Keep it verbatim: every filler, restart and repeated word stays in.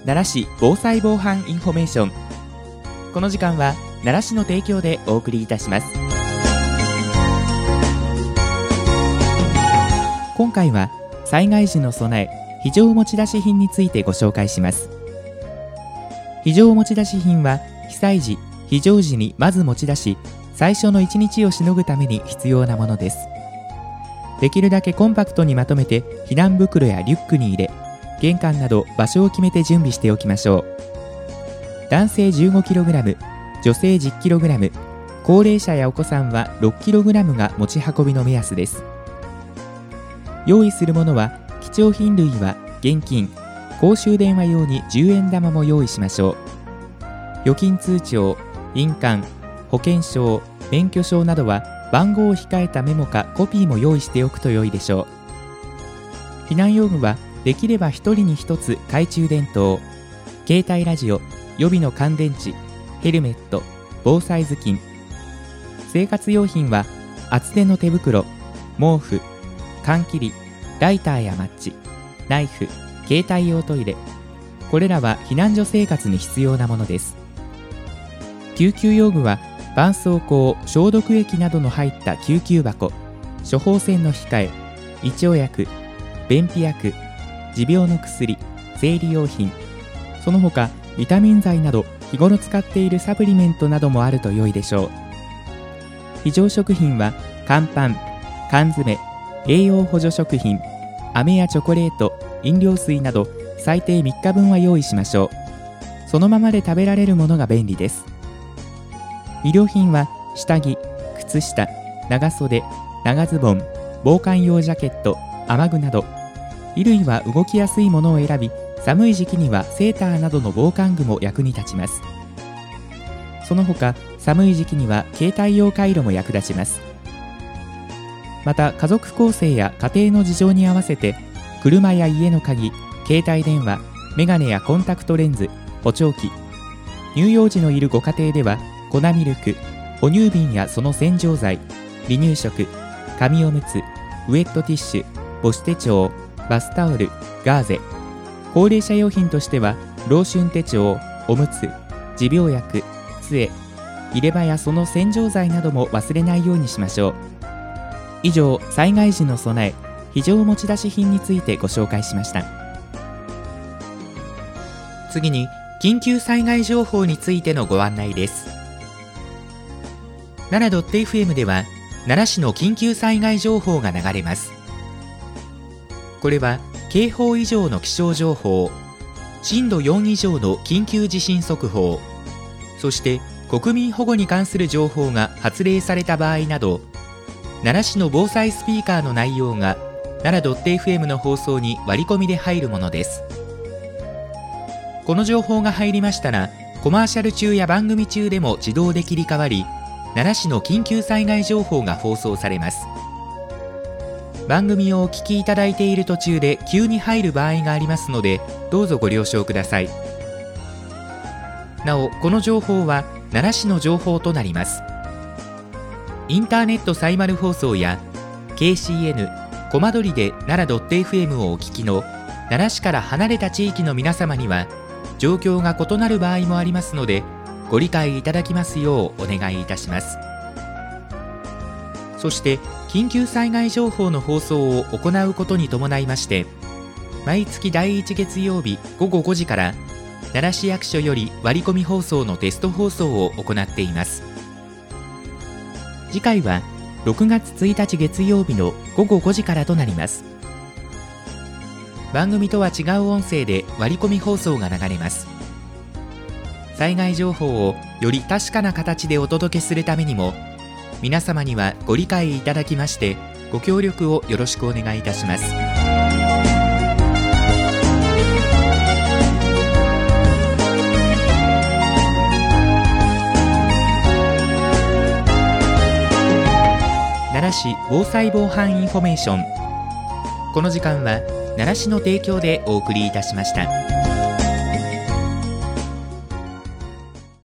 奈良市防災防犯インフォメーション。この時間は奈良市の提供でお送りいたします。今回は災害時の備え、非常持ち出し品についてご紹介します。非常持ち出し品は被災時、非常時にまず持ち出し、最初のいちにちをしのぐために必要なものです。できるだけコンパクトにまとめて避難袋やリュックに入れ、玄関など場所を決めて準備しておきましょう。男性 じゅうごキログラム、女性 じゅっキログラム、高齢者やお子さんは ろっキログラム が持ち運びの目安です。用意するものは貴重品類は現金、公衆電話用にじゅうえん玉も用意しましょう。預金通帳、印鑑、保険証、免許証などは番号を控えたメモかコピーも用意しておくと良いでしょう。避難用具はできればひとりにひとつ懐中電灯、携帯ラジオ、予備の乾電池、ヘルメット、防災頭巾。生活用品は厚手の手袋、毛布、缶切り、ライターやマッチ、ナイフ、携帯用トイレ。これらは避難所生活に必要なものです。救急用具は絆創膏、消毒液などの入った救急箱、処方箋の控え、胃腸薬、便秘薬、持病の薬、生理用品、その他ビタミン剤など日頃使っているサプリメントなどもあると良いでしょう。非常食品は乾パン、缶詰、栄養補助食品、飴やチョコレート、飲料水など最低みっかぶんは用意しましょう。そのままで食べられるものが便利です。衣料品は下着、靴下、長袖、長ズボン、防寒用ジャケット、雨具など、衣類は動きやすいものを選び、寒い時期にはセーターなどの防寒具も役に立ちます。その他、寒い時期には携帯用カイロも役立ちます。また、家族構成や家庭の事情に合わせて、車や家の鍵、携帯電話、メガネやコンタクトレンズ、補聴器、乳幼児のいるご家庭では、粉ミルク、哺乳瓶やその洗浄剤、離乳食、紙おむつ、ウエットティッシュ、母子手帳、バスタオル、ガーゼ。高齢者用品としては老春手帳、おむつ、持病薬、杖、入れ歯やその洗浄剤なども忘れないようにしましょう。以上、災害時の備え、非常持ち出し品についてご紹介しました。次に緊急災害情報についてのご案内です。奈良 エフエム では奈良市の緊急災害情報が流れます。これは警報以上の気象情報、震度よん以上の緊急地震速報、そして国民保護に関する情報が発令された場合など、奈良市の防災スピーカーの内容が奈良 エフエム の放送に割り込みで入るものです。この情報が入りましたら、コマーシャル中や番組中でも自動で切り替わり、奈良市の緊急災害情報が放送されます。番組をお聞きいただいている途中で急に入る場合がありますので、どうぞご了承ください。なお、この情報は奈良市の情報となります。インターネットサイマル放送や ケーシーエヌ コマ撮りで奈良 エフエム をお聞きの奈良市から離れた地域の皆様には、状況が異なる場合もありますので、ご理解いただきますようお願いいたします。そして緊急災害情報の放送を行うことに伴いまして、毎月だいいち月曜日ごごごじから奈良市役所より割り込み放送のテスト放送を行っています。次回はろくがつついたち月曜日のごごごじからとなります。番組とは違う音声で割り込み放送が流れます。災害情報をより確かな形でお届けするためにも、皆様にはご理解いただきましてご協力をよろしくお願いいたします。奈良市防災防犯インフォメーション。この時間は奈良市の提供でお送りいたしました。